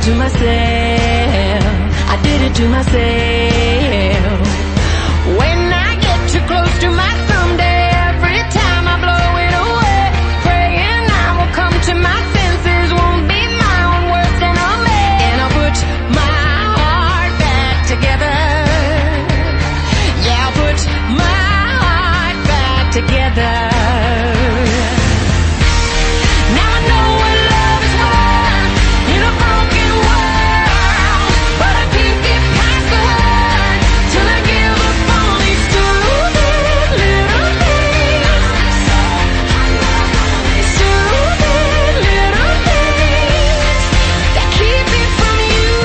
to myself. I did it to myself. When I get too close to my someday, every time I blow it away, praying I will come to my senses, won't be my own worst enemy. And I'll put my heart back together. Yeah, I'll put my heart back together. Now I know what love is worth in a broken world, but I can't get past the hurt till I give up on these stupid little things. Stupid little things that keep me from you.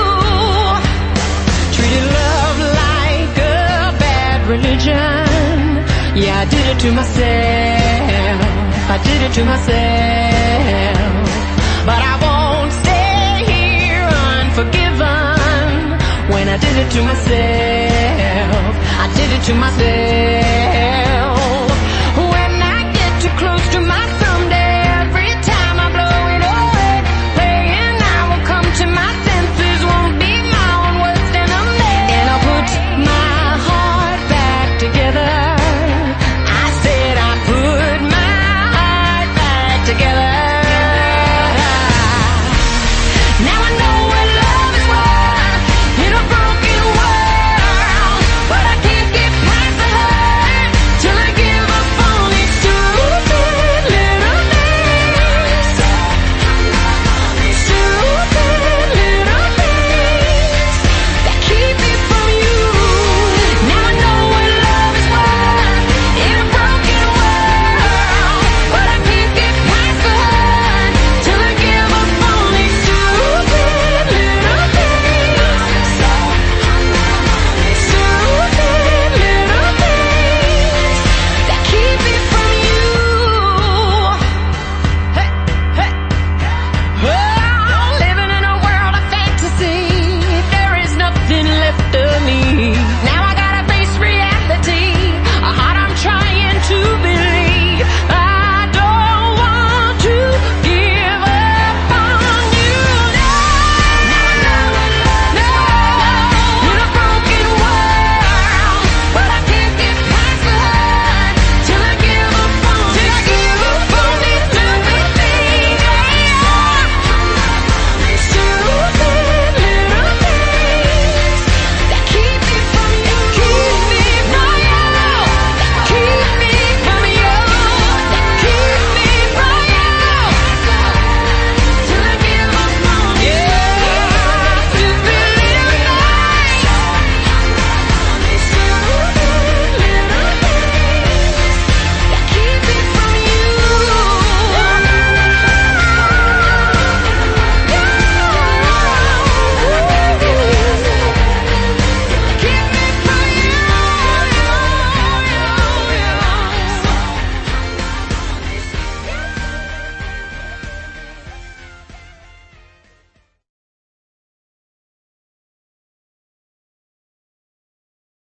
Treated love like a bad religion. Yeah, I did it to myself. I did it to myself. But I won't stay here unforgiven. When I did it to myself, I did it to myself.